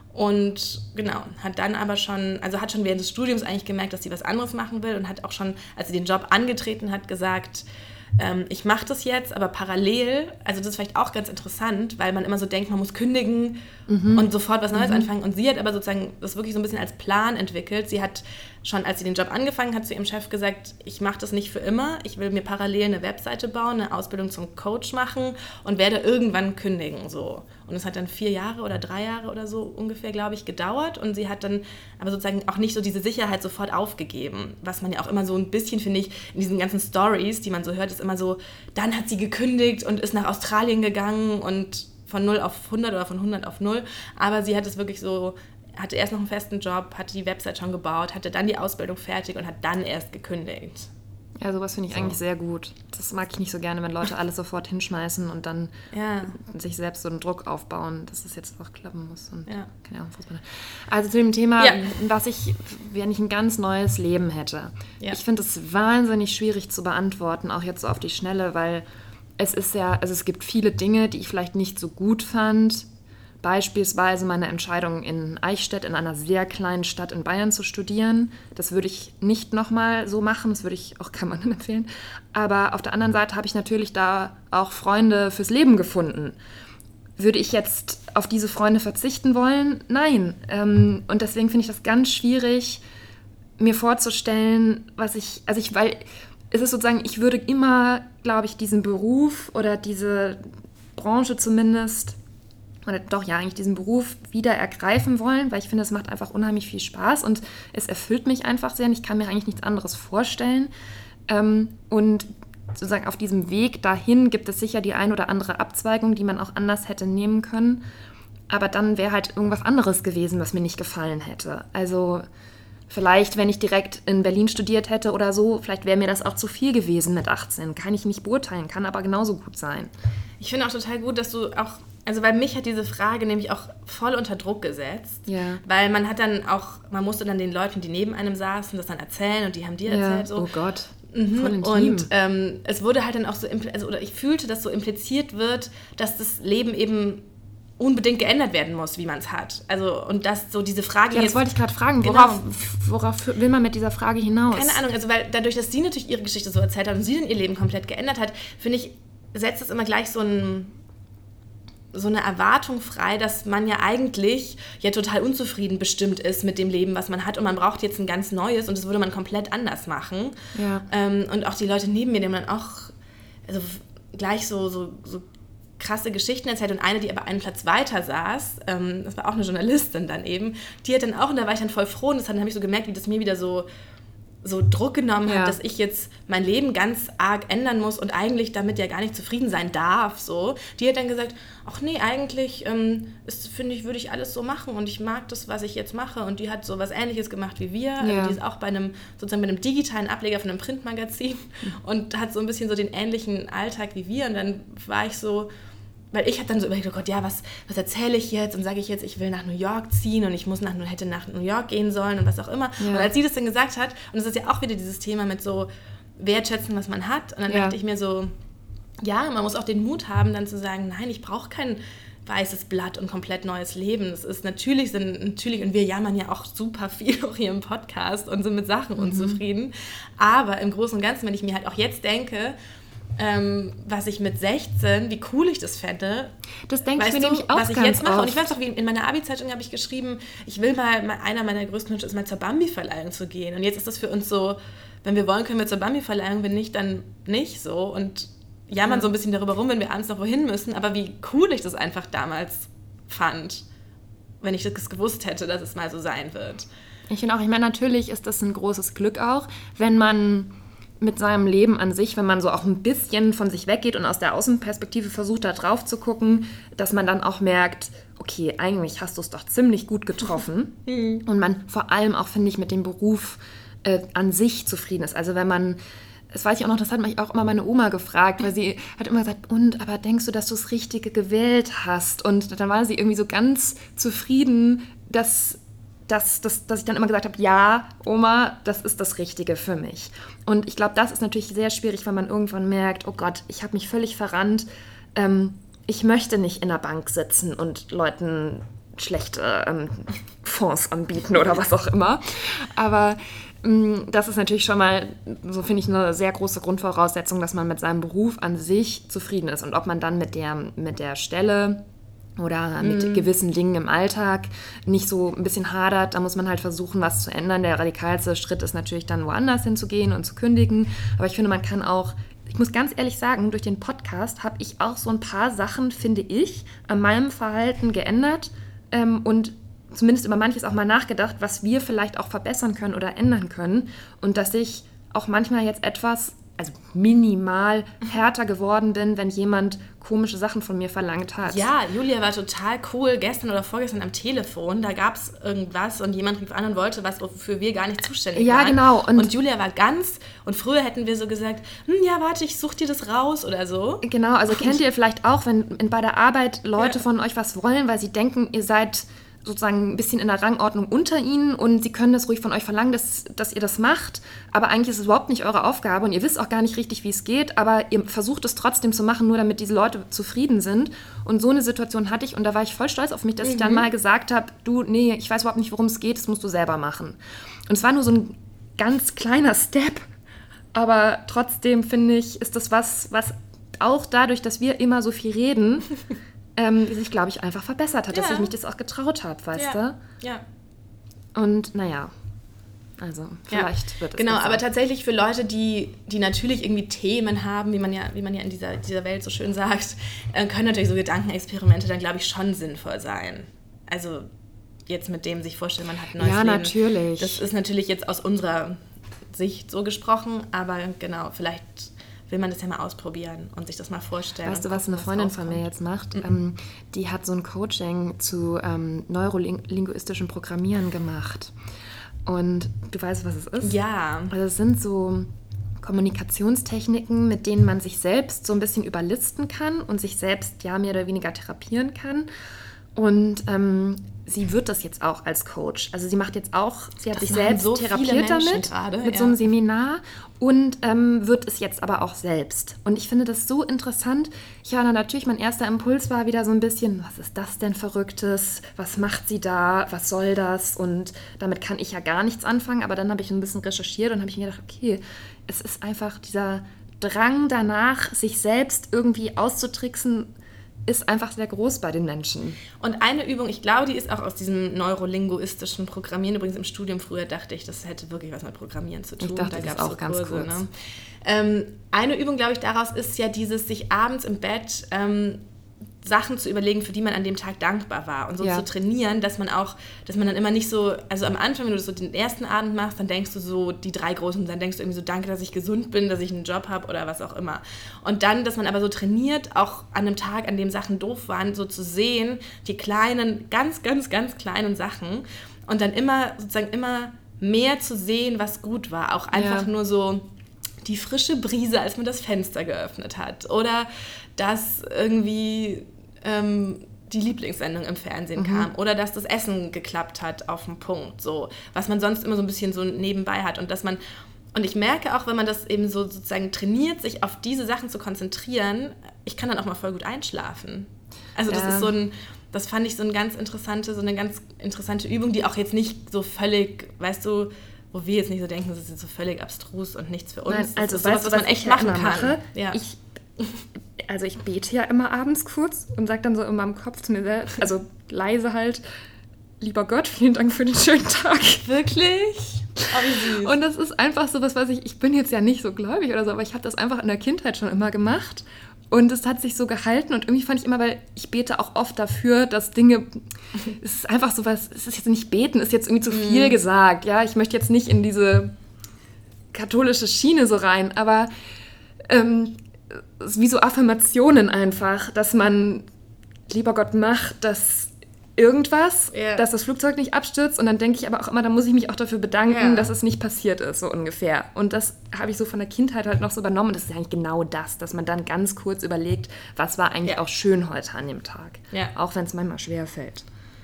[SPEAKER 1] Und genau, hat dann aber schon, also hat schon während des Studiums eigentlich gemerkt, dass sie was anderes machen will und hat auch schon, als sie den Job angetreten hat, gesagt, ähm, ich mache das jetzt, aber parallel, also das ist vielleicht auch ganz interessant, weil man immer so denkt, man muss kündigen mhm. und sofort was Neues mhm. anfangen. Und sie hat aber sozusagen das wirklich so ein bisschen als Plan entwickelt. Sie hat schon, als sie den Job angefangen hat, zu ihrem Chef gesagt, ich mache das nicht für immer, ich will mir parallel eine Webseite bauen, eine Ausbildung zum Coach machen und werde irgendwann kündigen, so. Und es hat dann vier Jahre oder drei Jahre oder so ungefähr, glaube ich, gedauert. Und sie hat dann aber sozusagen auch nicht so diese Sicherheit sofort aufgegeben. Was man ja auch immer so ein bisschen, finde ich, in diesen ganzen Stories, die man so hört, ist immer so, dann hat sie gekündigt und ist nach Australien gegangen und von null auf hundert oder von hundert auf null. Aber sie hat es wirklich so, hatte erst noch einen festen Job, hatte die Website schon gebaut, hatte dann die Ausbildung fertig und hat dann erst gekündigt.
[SPEAKER 2] Ja, sowas finde ich
[SPEAKER 1] so.
[SPEAKER 2] eigentlich sehr gut. Das mag ich nicht so gerne, wenn Leute alles sofort hinschmeißen und dann
[SPEAKER 1] ja.
[SPEAKER 2] sich selbst so einen Druck aufbauen, dass es jetzt auch klappen muss. Und
[SPEAKER 1] ja.
[SPEAKER 2] keine Ahnung, was man also zu dem Thema,
[SPEAKER 1] ja.
[SPEAKER 2] was ich, wenn ich ein ganz neues Leben hätte. Ja. Ich finde es wahnsinnig schwierig zu beantworten, auch jetzt so auf die Schnelle, weil es ist ja, also es gibt viele Dinge, die ich vielleicht nicht so gut fand. Beispielsweise meine Entscheidung, in Eichstätt, in einer sehr kleinen Stadt in Bayern zu studieren. Das würde ich nicht nochmal so machen, das würde ich auch keinem anderen empfehlen. Aber auf der anderen Seite habe ich natürlich da auch Freunde fürs Leben gefunden. Würde ich jetzt auf diese Freunde verzichten wollen? Nein. Und deswegen finde ich das ganz schwierig, mir vorzustellen, was ich, also ich, weil es ist sozusagen, ich würde immer, glaube ich, diesen Beruf oder diese Branche zumindest oder doch ja eigentlich diesen Beruf wieder ergreifen wollen, weil ich finde, es macht einfach unheimlich viel Spaß und es erfüllt mich einfach sehr und ich kann mir eigentlich nichts anderes vorstellen. Und sozusagen auf diesem Weg dahin gibt es sicher die ein oder andere Abzweigung, die man auch anders hätte nehmen können, aber dann wäre halt irgendwas anderes gewesen, was mir nicht gefallen hätte. Also vielleicht, wenn ich direkt in Berlin studiert hätte oder so, vielleicht wäre mir das auch zu viel gewesen mit achtzehn. Kann ich nicht beurteilen, kann aber genauso gut sein.
[SPEAKER 1] Ich finde auch total gut, dass du auch, also weil mich hat diese Frage nämlich auch voll unter Druck gesetzt,
[SPEAKER 2] ja.
[SPEAKER 1] weil man hat dann auch, man musste dann den Leuten, die neben einem saßen, das dann erzählen und die haben dir erzählt.
[SPEAKER 2] Ja.
[SPEAKER 1] So.
[SPEAKER 2] Oh Gott,
[SPEAKER 1] mhm.
[SPEAKER 2] voll intim.
[SPEAKER 1] Und ähm, es wurde halt dann auch so, also oder ich fühlte, dass so impliziert wird, dass das Leben eben unbedingt geändert werden muss, wie man es hat. Also, und dass so diese Frage
[SPEAKER 2] Ja, das
[SPEAKER 1] jetzt,
[SPEAKER 2] wollte ich gerade fragen. Worauf, genau. worauf will man mit dieser Frage hinaus?
[SPEAKER 1] Keine Ahnung, also weil dadurch, dass sie natürlich ihre Geschichte so erzählt hat und sie dann ihr Leben komplett geändert hat, finde ich, setzt es immer gleich so, ein, so eine Erwartung frei, dass man ja eigentlich ja total unzufrieden bestimmt ist mit dem Leben, was man hat und man braucht jetzt ein ganz neues und das würde man komplett anders machen.
[SPEAKER 2] Ja.
[SPEAKER 1] Ähm, und auch die Leute neben mir, die man auch also gleich so, so, so krasse Geschichten erzählt und eine, die aber einen Platz weiter saß, ähm, das war auch eine Journalistin dann eben, die hat dann auch, und da war ich dann voll froh und das dann habe ich so gemerkt, wie das mir wieder so, so Druck genommen
[SPEAKER 2] ja.
[SPEAKER 1] hat, dass ich jetzt mein Leben ganz arg ändern muss und eigentlich damit ja gar nicht zufrieden sein darf, so. Die hat dann gesagt, ach nee, eigentlich ähm, ist, finde ich, würde ich alles so machen und ich mag das, was ich jetzt mache und die hat so was Ähnliches gemacht wie wir,
[SPEAKER 2] ja.
[SPEAKER 1] also die ist auch bei einem, sozusagen bei einem digitalen Ableger von einem Printmagazin und hat so ein bisschen so den ähnlichen Alltag wie wir und dann war ich so, weil ich habe dann so überlegt, oh Gott, ja, was, was erzähle ich jetzt? Und sage ich jetzt, ich will nach New York ziehen und ich muss nach, hätte nach New York gehen sollen und was auch immer. Ja. Und als sie das dann gesagt hat, und es ist ja auch wieder dieses Thema mit so wertschätzen, was man hat. Und dann ja. dachte ich mir so, ja, man muss auch den Mut haben, dann zu sagen, nein, ich brauche kein weißes Blatt und komplett neues Leben. Das ist natürlich, sind, natürlich, und wir jammern ja auch super viel auch hier im Podcast und sind mit Sachen mhm. unzufrieden. Aber im Großen und Ganzen, wenn ich mir halt auch jetzt denke, Ähm, was ich mit sechzehn, wie cool ich das fände.
[SPEAKER 2] Das denke ich mir
[SPEAKER 1] du,
[SPEAKER 2] nämlich auch
[SPEAKER 1] was ich
[SPEAKER 2] ganz
[SPEAKER 1] jetzt mache.
[SPEAKER 2] oft.
[SPEAKER 1] Und ich weiß auch, wie in meiner Abi-Zeitung habe ich geschrieben, ich will mal, mal, einer meiner größten Wünsche ist mal zur Bambi-Verleihung zu gehen. Und jetzt ist das für uns so, wenn wir wollen, können wir zur Bambi-Verleihung, wenn nicht, dann nicht so. Und jammern ja. so ein bisschen darüber rum, wenn wir abends noch wohin müssen. Aber wie cool ich das einfach damals fand, wenn ich das gewusst hätte, dass es mal so sein wird.
[SPEAKER 2] Ich finde auch, ich meine, natürlich ist das ein großes Glück auch, wenn man mit seinem Leben an sich, wenn man so auch ein bisschen von sich weggeht und aus der Außenperspektive versucht, da drauf zu gucken, dass man dann auch merkt, okay, eigentlich hast du es doch ziemlich gut getroffen. Und man vor allem auch, finde ich, mit dem Beruf äh, an sich zufrieden ist. Also wenn man, das weiß ich auch noch, das hat mich auch immer meine Oma gefragt, weil sie hat immer gesagt, und, aber denkst du, dass du das Richtige gewählt hast? Und dann war sie irgendwie so ganz zufrieden, dass Dass, dass, dass ich dann immer gesagt habe, ja, Oma, das ist das Richtige für mich. Und ich glaube, das ist natürlich sehr schwierig, wenn man irgendwann merkt, oh Gott, ich habe mich völlig verrannt. Ähm, ich möchte nicht in der Bank sitzen und Leuten schlechte ähm, Fonds anbieten oder was auch immer. Aber mh, das ist natürlich schon mal, so finde ich, eine sehr große Grundvoraussetzung, dass man mit seinem Beruf an sich zufrieden ist. Und ob man dann mit der, mit der Stelle oder mit mm. gewissen Dingen im Alltag nicht so ein bisschen hadert, da muss man halt versuchen, was zu ändern. Der radikalste Schritt ist natürlich dann, woanders hinzugehen und zu kündigen. Aber ich finde, man kann auch, ich muss ganz ehrlich sagen, durch den Podcast habe ich auch so ein paar Sachen, finde ich, an meinem Verhalten geändert ähm, und zumindest über manches auch mal nachgedacht, was wir vielleicht auch verbessern können oder ändern können. Und dass ich auch manchmal jetzt etwas, also minimal härter geworden bin, wenn jemand komische Sachen von mir verlangt hat.
[SPEAKER 1] Ja, Julia war total cool gestern oder vorgestern am Telefon. Da gab es irgendwas und jemand rief an und wollte was, wofür wir gar nicht zuständig
[SPEAKER 2] ja,
[SPEAKER 1] waren.
[SPEAKER 2] Ja, genau.
[SPEAKER 1] Und, und Julia war ganz, und früher hätten wir so gesagt, hm, ja, warte, ich such dir das raus oder so.
[SPEAKER 2] Genau, also und kennt ihr vielleicht auch, wenn bei der Arbeit Leute
[SPEAKER 1] ja.
[SPEAKER 2] von euch was wollen, weil sie denken, ihr seid sozusagen ein bisschen in der Rangordnung unter ihnen und sie können das ruhig von euch verlangen, dass, dass ihr das macht, aber eigentlich ist es überhaupt nicht eure Aufgabe und ihr wisst auch gar nicht richtig, wie es geht, aber ihr versucht es trotzdem zu machen, nur damit diese Leute zufrieden sind. Und so eine Situation hatte ich und da war ich voll stolz auf mich, dass mhm. ich dann mal gesagt habe, du, nee, ich weiß überhaupt nicht, worum es geht, das musst du selber machen. Und es war nur so ein ganz kleiner Step, aber trotzdem finde ich, ist das was, was auch dadurch, dass wir immer so viel reden, Ähm, sich, glaube ich, einfach verbessert hat, ja. dass ich mich das auch getraut habe, weißt
[SPEAKER 1] ja.
[SPEAKER 2] du?
[SPEAKER 1] Ja.
[SPEAKER 2] Und naja, also vielleicht
[SPEAKER 1] ja.
[SPEAKER 2] wird es
[SPEAKER 1] Genau,
[SPEAKER 2] besser.
[SPEAKER 1] aber tatsächlich für Leute, die, die natürlich irgendwie Themen haben, wie man ja, wie man ja in dieser, dieser Welt so schön sagt, äh, können natürlich so Gedankenexperimente dann, glaube ich, schon sinnvoll sein. Also jetzt mit dem sich vorstellen, man hat ein neues
[SPEAKER 2] ja,
[SPEAKER 1] Leben.
[SPEAKER 2] Ja, natürlich.
[SPEAKER 1] Das ist natürlich jetzt aus unserer Sicht so gesprochen, aber genau, vielleicht will man das ja mal ausprobieren und sich das mal vorstellen.
[SPEAKER 2] Weißt du, was eine Freundin von mir jetzt macht? Mhm. Ähm, die hat so ein Coaching zu ähm, neurolinguistischem Programmieren gemacht. Und du weißt, was es ist?
[SPEAKER 1] Ja.
[SPEAKER 2] Also es sind so Kommunikationstechniken, mit denen man sich selbst so ein bisschen überlisten kann und sich selbst ja mehr oder weniger therapieren kann. Und ähm, sie wird das jetzt auch als Coach. Also sie macht jetzt auch, sie hat
[SPEAKER 1] das
[SPEAKER 2] sich selbst
[SPEAKER 1] so
[SPEAKER 2] therapiert damit,
[SPEAKER 1] grade,
[SPEAKER 2] mit
[SPEAKER 1] ja.
[SPEAKER 2] so einem Seminar und ähm, wird es jetzt aber auch selbst. Und ich finde das so interessant. Ich war dann natürlich, mein erster Impuls war wieder so ein bisschen, was ist das denn Verrücktes? Was macht sie da? Was soll das? Und damit kann ich ja gar nichts anfangen. Aber dann habe ich ein bisschen recherchiert und habe ich mir gedacht, okay, es ist einfach dieser Drang danach, sich selbst irgendwie auszutricksen, ist einfach sehr groß bei den Menschen.
[SPEAKER 1] Und eine Übung, ich glaube, die ist auch aus diesem neurolinguistischen Programmieren. Übrigens im Studium früher dachte ich, das hätte wirklich was mit Programmieren zu tun.
[SPEAKER 2] Ich dachte,
[SPEAKER 1] da
[SPEAKER 2] das
[SPEAKER 1] gab
[SPEAKER 2] ist auch
[SPEAKER 1] so
[SPEAKER 2] ganz
[SPEAKER 1] Kurse,
[SPEAKER 2] kurz.
[SPEAKER 1] Ne? Ähm, eine Übung, glaube ich, daraus ist ja dieses, sich abends im Bett ähm, Sachen zu überlegen, für die man an dem Tag dankbar war und so ja. zu trainieren, dass man auch, dass man dann immer nicht so, also am Anfang, wenn du so den ersten Abend machst, dann denkst du so die drei großen, dann denkst du irgendwie so, danke, dass ich gesund bin, dass ich einen Job habe oder was auch immer. Und dann, dass man aber so trainiert, auch an einem Tag, an dem Sachen doof waren, so zu sehen, die kleinen, ganz, ganz, ganz kleinen Sachen und dann immer, sozusagen immer mehr zu sehen, was gut war. Auch einfach ja. nur so die frische Brise, als man das Fenster geöffnet hat oder dass irgendwie ähm, die Lieblingssendung im Fernsehen mhm. kam oder dass das Essen geklappt hat auf den Punkt, so, was man sonst immer so ein bisschen so nebenbei hat und dass man, und ich merke auch, wenn man das eben so sozusagen trainiert, sich auf diese Sachen zu konzentrieren, ich kann dann auch mal voll gut einschlafen. Also das ja. ist so ein, das fand ich so eine ganz interessante, so eine ganz interessante Übung, die auch jetzt nicht so völlig, weißt du, wo wir jetzt nicht so denken, das ist jetzt so völlig abstrus und nichts für uns.
[SPEAKER 2] Nein, also
[SPEAKER 1] das ist sowas, was man echt machen kann. Mache?
[SPEAKER 2] Ja. Ich, also ich bete ja immer abends kurz und sage dann so in meinem Kopf zu mir selbst, also leise halt, lieber Gott, vielen Dank für den schönen Tag.
[SPEAKER 1] Wirklich? Oh, wie süß.
[SPEAKER 2] Und das ist einfach so was, was ich, ich bin jetzt ja nicht so gläubig oder so, aber ich habe das einfach in der Kindheit schon immer gemacht. Und es hat sich so gehalten und irgendwie fand ich immer, weil ich bete auch oft dafür, dass Dinge, es ist einfach so was, es ist jetzt nicht beten, ist jetzt irgendwie zu viel mm. gesagt, ja, ich möchte jetzt nicht in diese katholische Schiene so rein, aber ähm, es ist wie so Affirmationen einfach, dass man, lieber Gott, macht, dass irgendwas, yeah. dass das Flugzeug nicht abstürzt und dann denke ich aber auch immer, da muss ich mich auch dafür bedanken, yeah. dass es nicht passiert ist, so ungefähr. Und das habe ich so von der Kindheit halt noch so übernommen. Das ist eigentlich genau das, dass man dann ganz kurz überlegt, was war eigentlich yeah. auch schön heute an dem Tag. Yeah. Auch wenn es manchmal schwer fällt.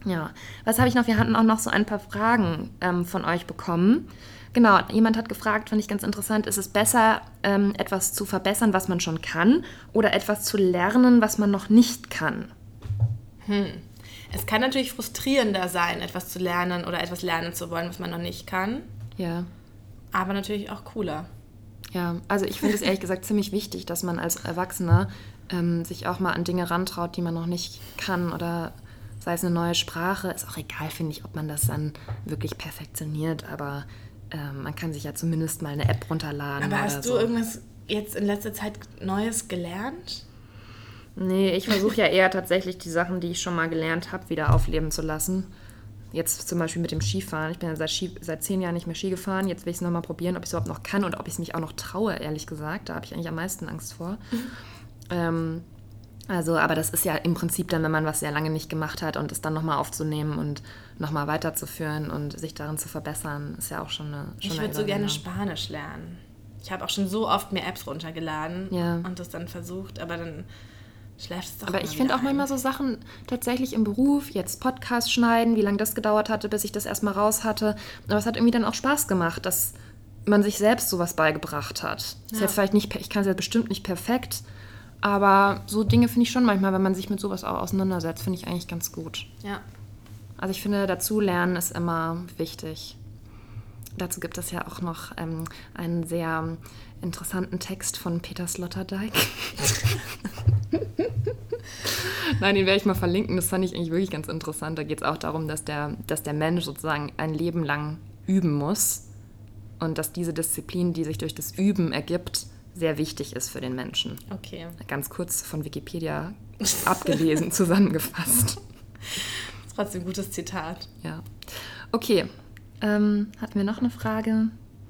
[SPEAKER 2] Ja, was habe ich noch? Wir hatten auch noch so ein paar Fragen ähm, von euch bekommen. Genau, jemand hat gefragt, fand ich ganz interessant, ist es besser, ähm, etwas zu verbessern, was man schon kann, oder etwas zu lernen, was man noch nicht kann?
[SPEAKER 1] Hm. Es kann natürlich frustrierender sein, etwas zu lernen oder etwas lernen zu wollen, was man noch nicht kann.
[SPEAKER 2] Ja.
[SPEAKER 1] Aber natürlich auch cooler.
[SPEAKER 2] Ja, also ich finde es ehrlich gesagt ziemlich wichtig, dass man als Erwachsener ähm, sich auch mal an Dinge rantraut, die man noch nicht kann, oder sei es eine neue Sprache. Ist auch egal, finde ich, ob man das dann wirklich perfektioniert, aber ähm, man kann sich ja zumindest mal eine App runterladen.
[SPEAKER 1] Aber
[SPEAKER 2] oder
[SPEAKER 1] hast du
[SPEAKER 2] so.
[SPEAKER 1] irgendwas jetzt in letzter Zeit Neues gelernt?
[SPEAKER 2] Nee, ich versuche ja eher tatsächlich die Sachen, die ich schon mal gelernt habe, wieder aufleben zu lassen. Jetzt zum Beispiel mit dem Skifahren. Ich bin ja seit, Ski, seit zehn Jahren nicht mehr Ski gefahren. Jetzt will ich es nochmal probieren, ob ich es überhaupt noch kann und ob ich es mich auch noch traue, ehrlich gesagt. Da habe ich eigentlich am meisten Angst vor. Mhm. Ähm, also, aber das ist ja im Prinzip dann, wenn man was sehr lange nicht gemacht hat und es dann nochmal aufzunehmen und nochmal weiterzuführen und sich darin zu verbessern, ist ja auch schon eine schon
[SPEAKER 1] Ich
[SPEAKER 2] eine
[SPEAKER 1] würde so gerne Spanisch lernen. Ich habe auch schon so oft mir Apps runtergeladen
[SPEAKER 2] ja.
[SPEAKER 1] und das dann versucht, aber dann schläft es doch.
[SPEAKER 2] Aber ich finde auch manchmal so Sachen tatsächlich im Beruf, jetzt Podcast schneiden, wie lange das gedauert hatte, bis ich das erstmal raus hatte. Aber es hat irgendwie dann auch Spaß gemacht, dass man sich selbst sowas beigebracht hat. Ja. Ist jetzt vielleicht nicht, ich kann es ja bestimmt nicht perfekt, aber so Dinge finde ich schon manchmal, wenn man sich mit sowas auch auseinandersetzt, finde ich eigentlich ganz gut.
[SPEAKER 1] Ja.
[SPEAKER 2] Also ich finde, dazu lernen ist immer wichtig. Dazu gibt es ja auch noch ähm, einen sehr interessanten Text von Peter Sloterdijk. Nein, den werde ich mal verlinken. Das fand ich eigentlich wirklich ganz interessant. Da geht es auch darum, dass der, dass der Mensch sozusagen ein Leben lang üben muss und dass diese Disziplin, die sich durch das Üben ergibt, sehr wichtig ist für den Menschen.
[SPEAKER 1] Okay.
[SPEAKER 2] Ganz kurz von Wikipedia abgelesen, zusammengefasst.
[SPEAKER 1] Das ist trotzdem ein gutes Zitat.
[SPEAKER 2] Ja. Okay. Ähm, hatten wir noch eine Frage?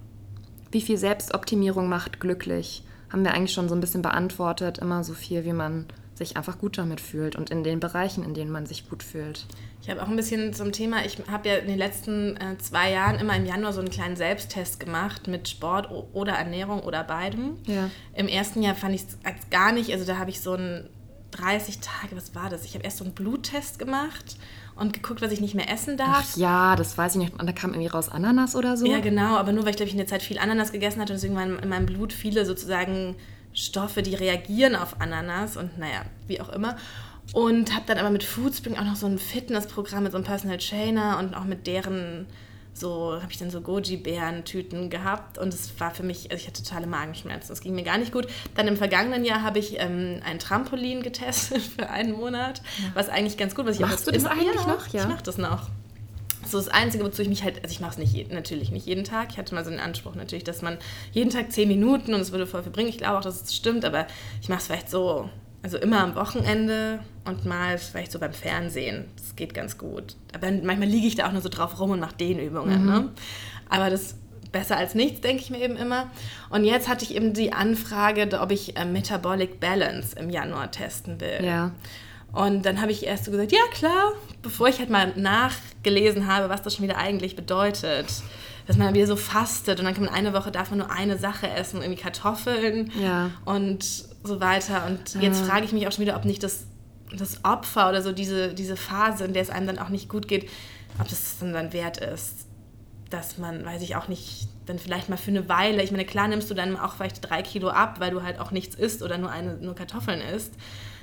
[SPEAKER 2] Wie viel Selbstoptimierung macht glücklich? Haben wir eigentlich schon so ein bisschen beantwortet. Immer so viel, wie man sich einfach gut damit fühlt und in den Bereichen, in denen man sich gut fühlt.
[SPEAKER 1] Ich habe auch ein bisschen zum Thema, ich habe ja in den letzten äh, zwei Jahren immer im Januar so einen kleinen Selbsttest gemacht mit Sport o- oder Ernährung oder beidem.
[SPEAKER 2] Ja.
[SPEAKER 1] Im ersten Jahr fand ich es gar nicht, also da habe ich so einen dreißig Tage, was war das? Ich habe erst so einen Bluttest gemacht und geguckt, was ich nicht mehr essen darf.
[SPEAKER 2] Ach ja, das weiß ich nicht. Und da kam irgendwie raus Ananas oder so.
[SPEAKER 1] Ja, genau, aber nur, weil ich, glaube ich, in der Zeit viel Ananas gegessen hatte und deswegen waren in meinem Blut viele sozusagen Stoffe, die reagieren auf Ananas und naja, wie auch immer. Und habe dann aber mit Foodspring auch noch so ein Fitnessprogramm mit so einem Personal Trainer und auch mit deren, so habe ich dann so Goji-Beeren-Tüten gehabt und es war für mich, also ich hatte totale Magenschmerzen, das ging mir gar nicht gut. Dann im vergangenen Jahr habe ich ähm, ein Trampolin getestet für einen Monat, ja. Was eigentlich ganz gut, was ich
[SPEAKER 2] Machst
[SPEAKER 1] auch
[SPEAKER 2] du das
[SPEAKER 1] immer,
[SPEAKER 2] eigentlich
[SPEAKER 1] ja,
[SPEAKER 2] noch? Ja,
[SPEAKER 1] ich mache das noch. So das Einzige, wozu ich mich halt, also ich mache es nicht jeden, natürlich nicht jeden Tag. Ich hatte mal so den Anspruch natürlich, dass man jeden Tag zehn Minuten und es würde voll viel bringen. Ich glaube auch, dass es stimmt, aber ich mache es vielleicht so, also immer am Wochenende und mal vielleicht so beim Fernsehen. Das geht ganz gut. Aber manchmal liege ich da auch nur so drauf rum und mache Dehnübungen. Mhm. Ne? Aber das ist besser als nichts, denke ich mir eben immer. Und jetzt hatte ich eben die Anfrage, ob ich äh, Metabolic Balance im Januar testen will.
[SPEAKER 2] Ja.
[SPEAKER 1] Und dann habe ich erst so gesagt, ja klar, bevor ich halt mal nachgelesen habe, was das schon wieder eigentlich bedeutet. Dass man wieder so fastet und dann kann man eine Woche, darf man nur eine Sache essen, irgendwie Kartoffeln
[SPEAKER 2] ja.
[SPEAKER 1] und so weiter. Und jetzt ja. frage ich mich auch schon wieder, ob nicht das, das Opfer oder so diese, diese Phase, in der es einem dann auch nicht gut geht, ob das dann, dann wert ist, dass man, weiß ich auch nicht, dann vielleicht mal für eine Weile, ich meine, klar nimmst du dann auch vielleicht drei Kilo ab, weil du halt auch nichts isst oder nur, eine, nur Kartoffeln isst.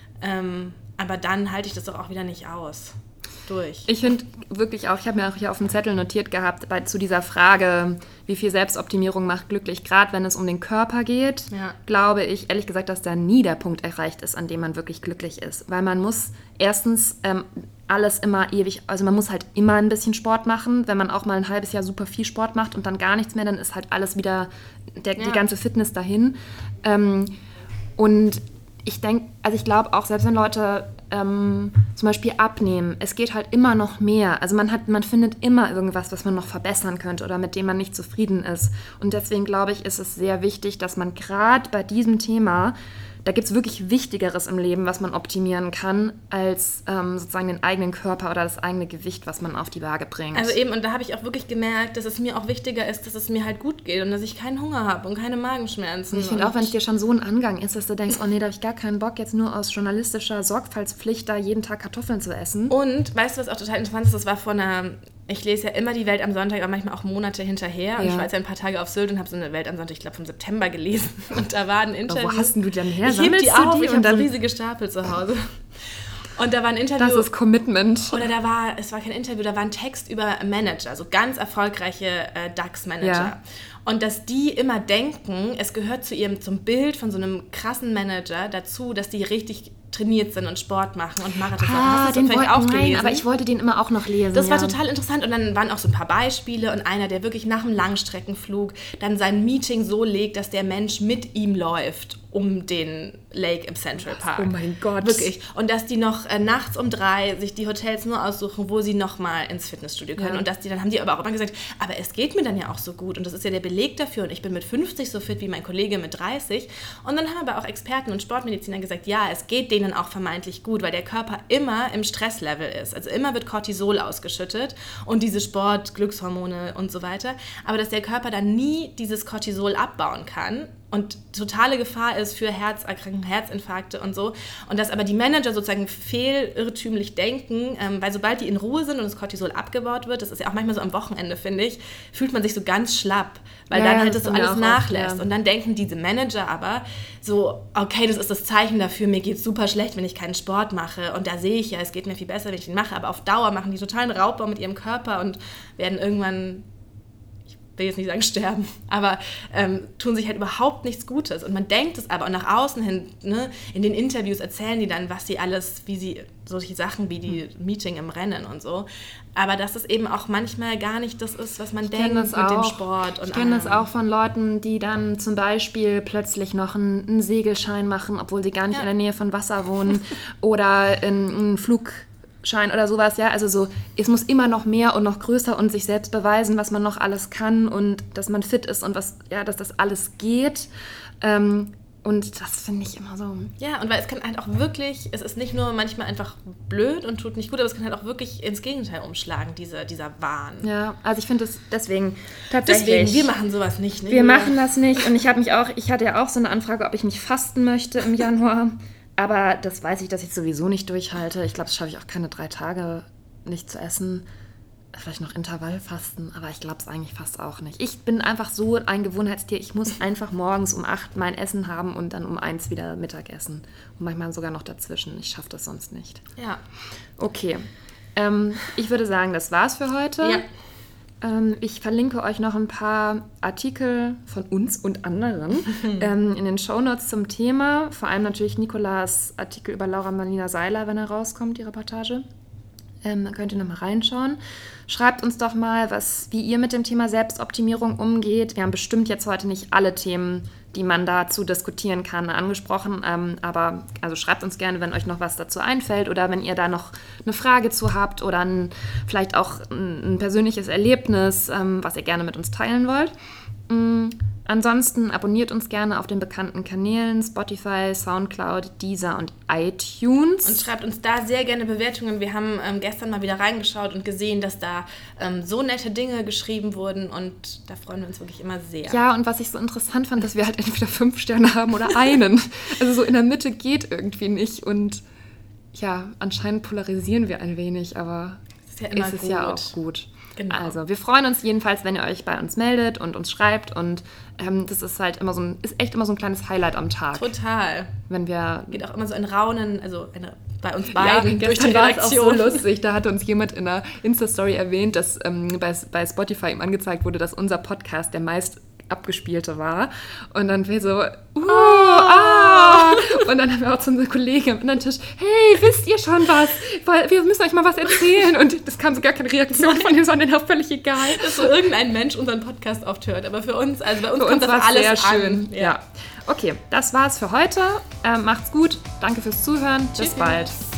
[SPEAKER 1] Ähm, aber dann halte ich das doch auch wieder nicht aus. Durch.
[SPEAKER 2] Ich finde wirklich auch, ich habe mir auch hier auf dem Zettel notiert gehabt, bei, zu dieser Frage, wie viel Selbstoptimierung macht glücklich, gerade wenn es um den Körper geht, ja. glaube ich, ehrlich gesagt, dass da nie der Punkt erreicht ist, an dem man wirklich glücklich ist. Weil man muss erstens ähm, alles immer ewig, also man muss halt immer ein bisschen Sport machen. Wenn man auch mal ein halbes Jahr super viel Sport macht und dann gar nichts mehr, dann ist halt alles wieder, der, ja. die ganze Fitness dahin. Ähm, und ich denke, also ich glaube auch, selbst wenn Leute ähm, zum Beispiel abnehmen, es geht halt immer noch mehr. Also man hat, man findet immer irgendwas, was man noch verbessern könnte oder mit dem man nicht zufrieden ist. Und deswegen glaube ich, ist es sehr wichtig, dass man gerade bei diesem Thema da gibt es wirklich Wichtigeres im Leben, was man optimieren kann, als ähm, sozusagen den eigenen Körper oder das eigene Gewicht, was man auf die Waage bringt.
[SPEAKER 1] Also eben, und da habe ich auch wirklich gemerkt, dass es mir auch wichtiger ist, dass es mir halt gut geht und dass ich keinen Hunger habe und keine Magenschmerzen.
[SPEAKER 2] Und ich finde auch, wenn es dir schon so ein Angang ist, dass du denkst, oh nee, da habe ich gar keinen Bock, jetzt nur aus journalistischer Sorgfaltspflicht da jeden Tag Kartoffeln zu essen.
[SPEAKER 1] Und weißt du, was auch total interessant ist? Das war vor einer... Ich lese ja immer die Welt am Sonntag, aber manchmal auch Monate hinterher. Und ja. ich war jetzt ein paar Tage auf Sylt und habe so eine Welt am Sonntag, ich glaube vom September gelesen. Und da war ein Interview.
[SPEAKER 2] Aber wo hast denn du die dann her?
[SPEAKER 1] Ich heb die auf, ich habe so riesige Stapel zu Hause. Und da war ein Interview.
[SPEAKER 2] Das ist Commitment.
[SPEAKER 1] Oder da war, es war kein Interview, da war ein Text über Manager, so ganz erfolgreiche äh, DAX-Manager. Ja. Und dass die immer denken, es gehört zu ihrem, zum Bild von so einem krassen Manager dazu, dass die richtig trainiert sind und Sport machen und Marathon machen.
[SPEAKER 2] Ah,
[SPEAKER 1] Hast du
[SPEAKER 2] den
[SPEAKER 1] das vielleicht
[SPEAKER 2] wollt,
[SPEAKER 1] auch
[SPEAKER 2] nein,
[SPEAKER 1] gelesen?
[SPEAKER 2] aber ich wollte den immer auch noch lesen.
[SPEAKER 1] Das
[SPEAKER 2] ja.
[SPEAKER 1] war total interessant und dann waren auch so ein paar Beispiele und einer, der wirklich nach einem Langstreckenflug dann sein Meeting so legt, dass der Mensch mit ihm läuft um den Lake im Central Park.
[SPEAKER 2] Oh mein Gott.
[SPEAKER 1] Wirklich. Und dass die noch äh, nachts um drei sich die Hotels nur aussuchen, wo sie nochmal ins Fitnessstudio können. Ja. Und dass die, dann haben die aber auch immer gesagt, aber es geht mir dann ja auch so gut und das ist ja der Beleg dafür und ich bin mit fünfzig so fit wie mein Kollege mit dreißig. Und dann haben aber auch Experten und Sportmediziner gesagt, ja, es geht denen auch vermeintlich gut, weil der Körper immer im Stresslevel ist. Also immer wird Cortisol ausgeschüttet und diese Sport, Glückshormone und so weiter. Aber dass der Körper dann nie dieses Cortisol abbauen kann und totale Gefahr ist für Herzerkrankungen, Herzinfarkte und so. Und dass aber die Manager sozusagen fehlirrtümlich denken, ähm, weil sobald die in Ruhe sind und das Cortisol abgebaut wird, das ist ja auch manchmal so am Wochenende, finde ich, fühlt man sich so ganz schlapp, weil ja, dann halt das so alles nachlässt. Oft, ja. Und dann denken diese Manager aber so, okay, das ist das Zeichen dafür, mir geht's super schlecht, wenn ich keinen Sport mache. Und da sehe ich ja, es geht mir viel besser, wenn ich ihn mache. Aber auf Dauer machen die totalen Raubbau mit ihrem Körper und werden irgendwann... will jetzt nicht sagen sterben, aber ähm, tun sich halt überhaupt nichts Gutes. Und man denkt es aber, und nach außen hin, ne, in den Interviews erzählen die dann, was sie alles, wie sie, solche Sachen wie die Meeting im Rennen und so. Aber dass es eben auch manchmal gar nicht das ist, was man ich denkt mit auch. dem Sport. Und
[SPEAKER 2] ich kenne das auch von Leuten, die dann zum Beispiel plötzlich noch einen, einen Segelschein machen, obwohl sie gar nicht ja. in der Nähe von Wasser wohnen oder einen Flug Schein oder sowas, ja, also so, es muss immer noch mehr und noch größer und sich selbst beweisen, was man noch alles kann und dass man fit ist und was, ja, dass das alles geht. Ähm, und das finde ich immer so.
[SPEAKER 1] Ja, und weil es kann halt auch wirklich, es ist nicht nur manchmal einfach blöd und tut nicht gut, aber es kann halt auch wirklich ins Gegenteil umschlagen, diese, dieser Wahn.
[SPEAKER 2] Ja, also ich finde es deswegen tatsächlich.
[SPEAKER 1] Deswegen, wir machen sowas nicht, ne?
[SPEAKER 2] Wir machen das nicht und ich habe mich auch, ich hatte ja auch so eine Anfrage, ob ich nicht fasten möchte im Januar. Aber das weiß ich, dass ich sowieso nicht durchhalte. Ich glaube, das schaffe ich auch keine drei Tage nicht zu essen. Vielleicht noch Intervallfasten, aber ich glaube es eigentlich fast auch nicht. Ich bin einfach so ein Gewohnheitstier. Ich muss einfach morgens um acht mein Essen haben und dann um eins wieder Mittagessen. Und manchmal sogar noch dazwischen. Ich schaffe das sonst nicht.
[SPEAKER 1] Ja.
[SPEAKER 2] Okay. Ähm, ich würde sagen, das war's für heute.
[SPEAKER 1] Ja.
[SPEAKER 2] Ähm, ich verlinke euch noch ein paar Artikel von uns und anderen ähm, in den Shownotes zum Thema. Vor allem natürlich Nicolas Artikel über Laura Marlina Seiler, wenn er rauskommt, die Reportage. Ähm, da könnt ihr nochmal reinschauen. Schreibt uns doch mal, was, wie ihr mit dem Thema Selbstoptimierung umgeht. Wir haben bestimmt jetzt heute nicht alle Themen, die man dazu diskutieren kann, angesprochen. Ähm, aber also schreibt uns gerne, wenn euch noch was dazu einfällt oder wenn ihr da noch eine Frage zu habt oder ein, vielleicht auch ein, ein persönliches Erlebnis, ähm, was ihr gerne mit uns teilen wollt. Mhm. Ansonsten abonniert uns gerne auf den bekannten Kanälen Spotify, Soundcloud, Deezer und iTunes.
[SPEAKER 1] Und schreibt uns da sehr gerne Bewertungen. Wir haben ähm, gestern mal wieder reingeschaut und gesehen, dass da ähm, so nette Dinge geschrieben wurden und da freuen wir uns wirklich immer sehr.
[SPEAKER 2] Ja, und was ich so interessant fand, dass wir halt entweder fünf Sterne haben oder einen. Also so in der Mitte geht irgendwie nicht und ja, anscheinend polarisieren wir ein wenig, aber
[SPEAKER 1] das ist ja immer
[SPEAKER 2] es ist
[SPEAKER 1] gut.
[SPEAKER 2] ja auch gut.
[SPEAKER 1] Genau.
[SPEAKER 2] Also wir freuen uns jedenfalls, wenn ihr euch bei uns meldet und uns schreibt und ähm, das ist halt immer so ein, ist echt immer so ein kleines Highlight am Tag.
[SPEAKER 1] Total.
[SPEAKER 2] Wenn wir
[SPEAKER 1] geht auch immer so ein Raunen, also eine, bei uns beiden
[SPEAKER 2] ja,
[SPEAKER 1] durch die
[SPEAKER 2] war es auch
[SPEAKER 1] Redaktion.
[SPEAKER 2] so lustig. Da hat uns jemand in einer Insta-Story erwähnt, dass ähm, bei, bei Spotify ihm angezeigt wurde, dass unser Podcast der meist abgespielte war. Und dann wir so, uh, oh, ah. Und dann haben wir auch zu unserer Kollegin am anderen Tisch, hey, wisst ihr schon was? Wir müssen euch mal was erzählen. Und das kam so gar keine Reaktion von ihm, sondern auch völlig egal.
[SPEAKER 1] Dass so irgendein Mensch unseren Podcast oft hört. Aber für uns, also bei uns
[SPEAKER 2] für
[SPEAKER 1] kommt
[SPEAKER 2] uns
[SPEAKER 1] das alles
[SPEAKER 2] sehr schön.
[SPEAKER 1] an.
[SPEAKER 2] Ja. Ja. Okay, das war's für heute. Ähm, macht's gut. Danke fürs Zuhören. Bis
[SPEAKER 1] Tschüss.
[SPEAKER 2] bald.